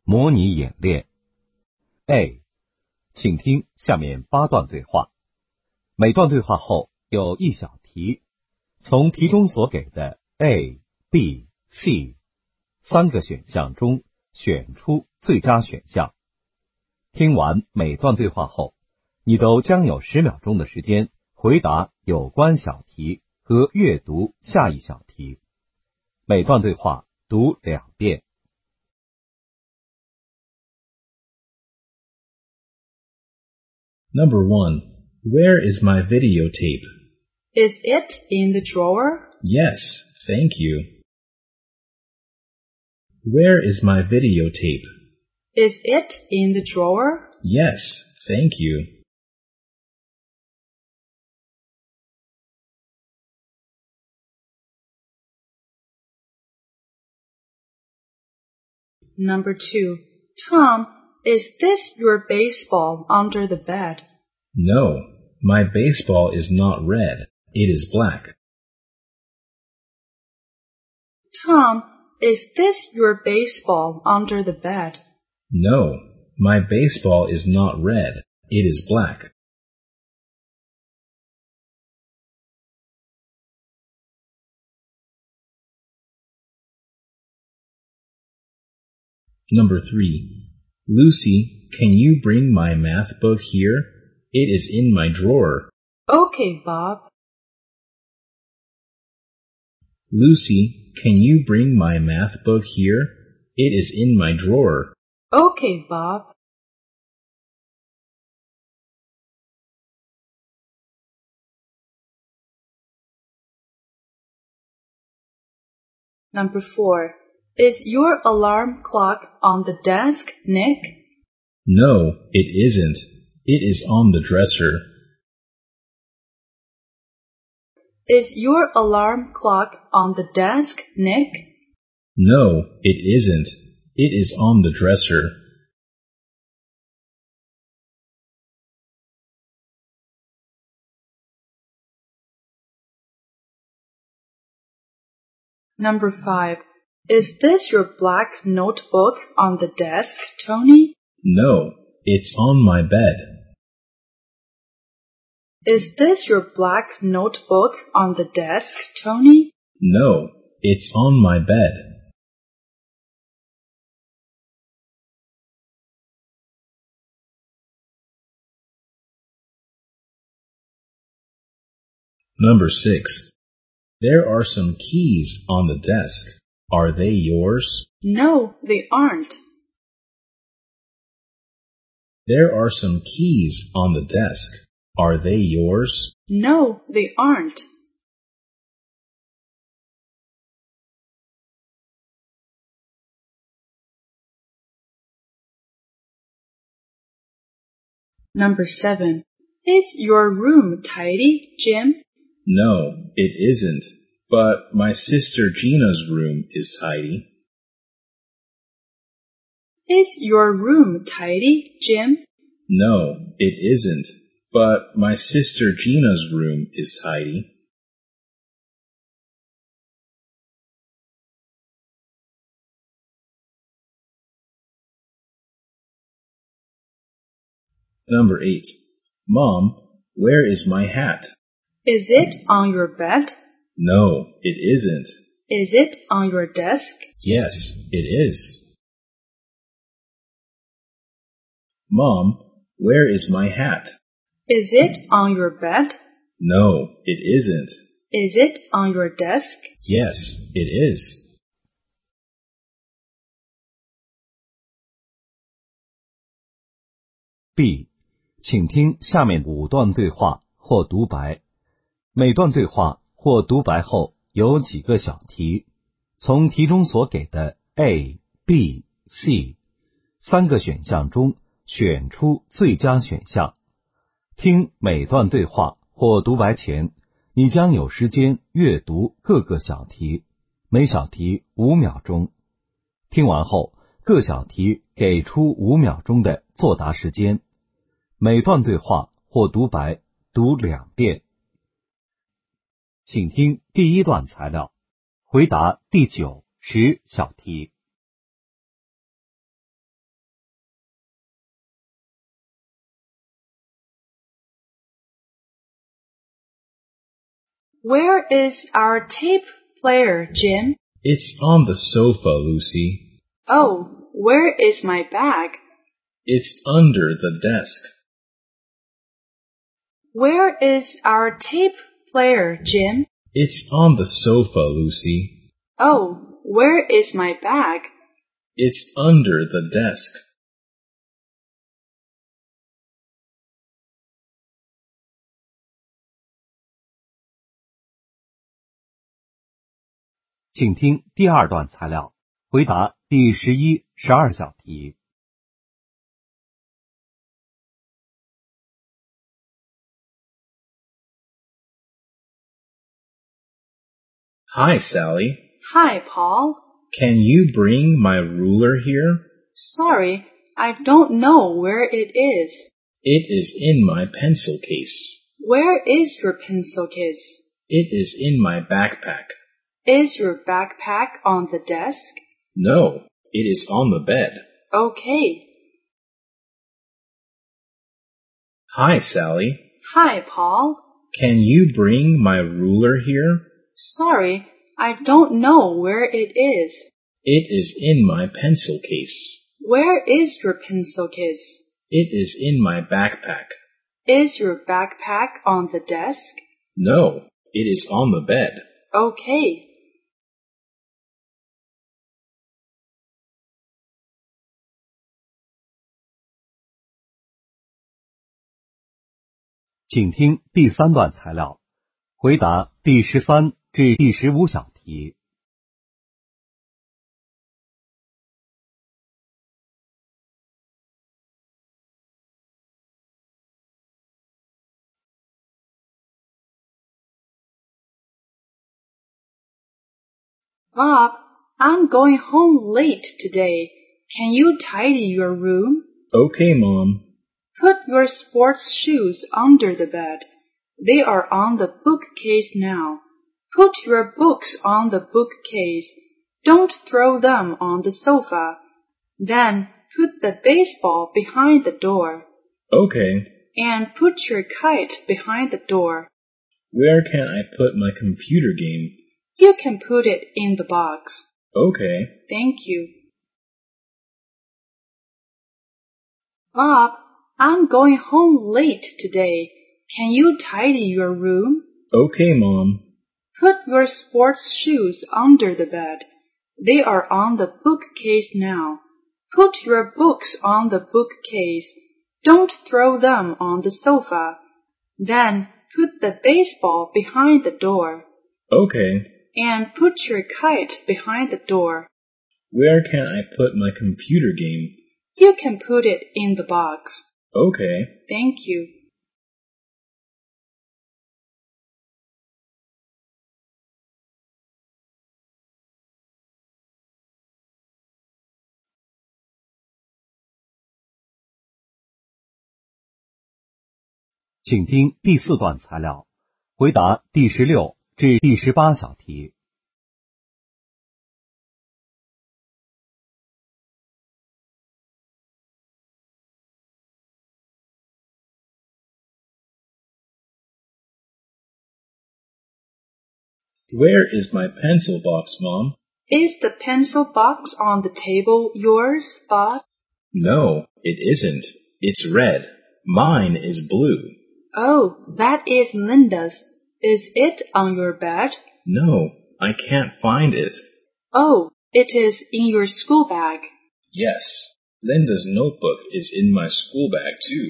模拟演练。A， 请听下面8段对话，每段对话后有一小题，从题中所给的 A、B、C 3个选项中选出最佳选项。听完每段对话后，你都将有10秒钟的时间回答有关小题和阅读下一小题。每段对话读2遍。 Number 1. Where is my videotape? Is it in the drawer? Yes, thank you. Where is my videotape? Is it in the drawer? Yes, thank you. Number 2. Tom, is this your baseball under the bed? No, my baseball is not red. It is black. Tom, is this your baseball under the bed? No, my baseball is not red. It is black. Number 3. Lucy, can you bring my math book here? It is in my drawer. Okay, Bob. Lucy, can you bring my math book here? It is in my drawer. Okay, Bob. Number 4. Is your alarm clock on the desk, Nick? No, it isn't. It is on the dresser. Is your alarm clock on the desk, Nick? No, it isn't. It is on the dresser. Number 5. Is this your black notebook on the desk, Tony? No, it's on my bed. Is this your black notebook on the desk, Tony? No, it's on my bed. Number 6. There are some keys on the desk. Are they yours? No, they aren't. There are some keys on the desk. Are they yours? No, they aren't. Number 7. Is your room tidy, Jim? No, it isn't. But my sister Gina's room is tidy. Is your room tidy, Jim? No, it isn't. But my sister Gina's room is tidy. Number 8. Mom, where is my hat? Is it on your bed? No, it isn't. Is it on your desk? Yes, it is. Mom, where is my hat? Is it on your bed? No, it isn't. Is it on your desk? Yes, it is. B， 请听下面5段对话或独白。每段对话或独白后有几个小题，从题中所给的 A、B、C 3个选项中选出最佳选项。听每段对话或独白前，你将有时间阅读各个小题，每小题5秒钟。听完后，各小题给出5秒钟的作答时间。每段对话或独白读2遍。请听第1段材料，回答第9、10小题。 Where is our tape player, Jim? It's on the sofa, Lucy. Oh, where is my bag? It's under the desk. Where is our tape player, Jim? It's on the sofa, Lucy. Oh, where is my bag? It's under the desk. 请听第二段材料，回答第11、12小题。 Hi, Sally. Hi, Paul. Can you bring my ruler here? Sorry, I don't know where it is. It is in my pencil case. Where is your pencil case? It is in my backpack. Is your backpack on the desk? No, it is on the bed. Okay. Hi, Sally. Hi, Paul. Can you bring my ruler here? Sorry, I don't know where it is. It is in my pencil case. Where is your pencil case? It is in my backpack. Is your backpack on the desk? No, it is on the bed. Okay. 请听第3段材料，回答第13至第15小题。 Bob, I'm going home late today. Can you tidy your room? Okay, Mom. Put your sports shoes under the bed. They are on the bookcase now. Put your books on the bookcase. Don't throw them on the sofa. Then put the baseball behind the door. Okay. And put your kite behind the door. Where can I put my computer game? You can put it in the box. Okay. Thank you. Bob, I'm going home late today. Can you tidy your room? Okay, Mom. Put your sports shoes under the bed. They are on the bookcase now. Put your books on the bookcase. Don't throw them on the sofa. Then put the baseball behind the door. Okay. And put your kite behind the door. Where can I put my computer game? You can put it in the box. Okay. Thank you. 请听第4段材料，回答第16至第18小题。 Where is my pencil box, Mom? Is the pencil box on the table yours, Bob? No, it isn't. It's red. Mine is blue. Oh, that is Linda's. Is it on your bed? No, I can't find it. Oh, it is in your school bag. Yes, Linda's notebook is in my school bag too.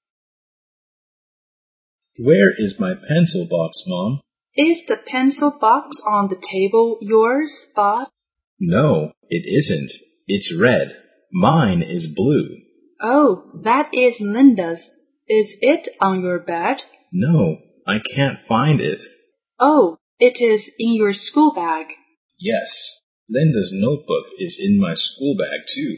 Where is my pencil box, Mom? Is the pencil box on the table yours, Bob? No, it isn't. It's red. Mine is blue. Oh, that is Linda's. Is it on your bed? No, I can't find it. Oh, it is in your school bag. Yes, Linda's notebook is in my school bag too.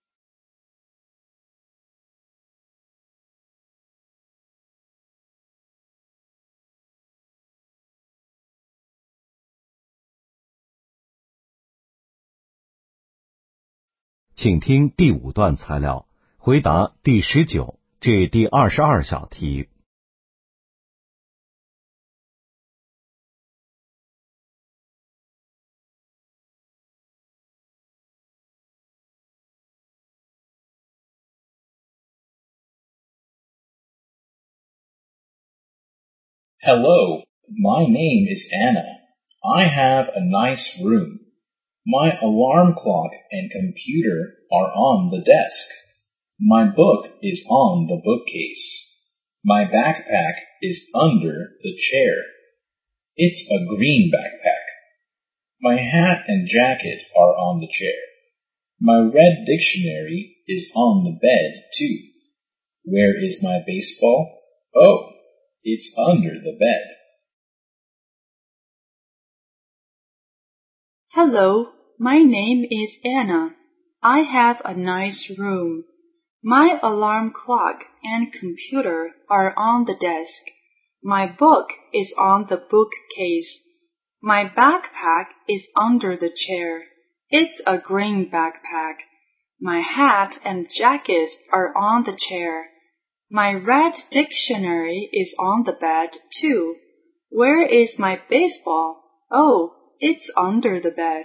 请听第5段材料，回答第19至第22小题。 Hello, my name is Anna. I have a nice room. My alarm clock and computer are on the desk. My book is on the bookcase. My backpack is under the chair. It's a green backpack. My hat and jacket are on the chair. My red dictionary is on the bed, too. Where is my baseball? Oh, it's under the bed. Hello, my name is Anna. I have a nice room. My alarm clock and computer are on the desk. My book is on the bookcase. My backpack is under the chair. It's a green backpack. My hat and jacket are on the chair. My red dictionary is on the bed, too. Where is my baseball? Oh, it's under the bed.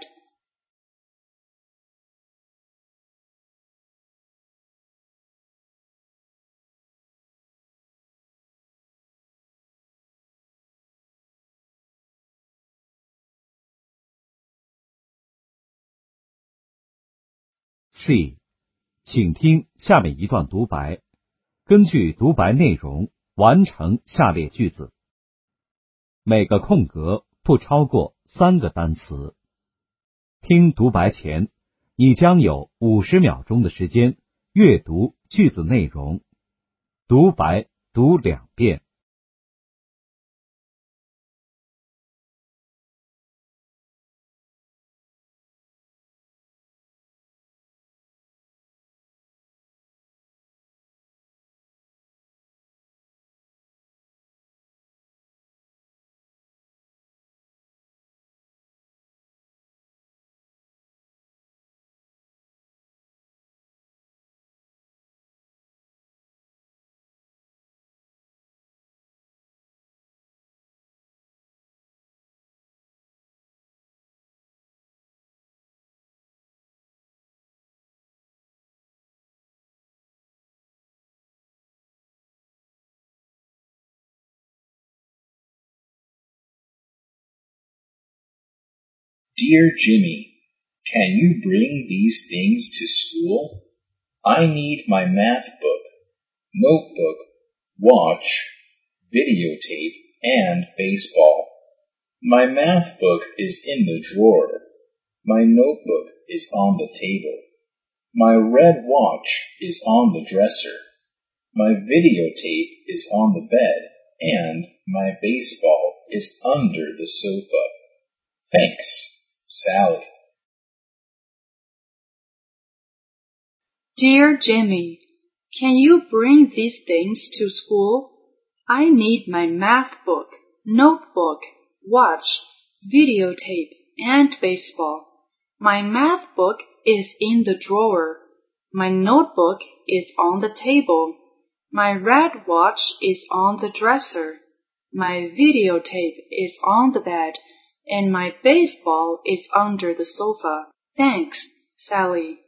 C. 请听下面一段独白，根据独白内容完成下列句子。每个空格不超过3个单词。听独白前，你将有50秒钟的时间阅读句子内容。独白读2遍。 Dear Jimmy, can you bring these things to school? I need my math book, notebook, watch, videotape, and baseball. My math book is in the drawer. My notebook is on the table. My red watch is on the dresser. My videotape is on the bed, and my baseball is under the sofa. Thanks, Sally. Dear Jimmy, can you bring these things to school? I need my math book, notebook, watch, videotape, and baseball. My math book is in the drawer. My notebook is on the table. My red watch is on the dresser. My videotape is on the bed, and my baseball is under the sofa. Thanks, Sally.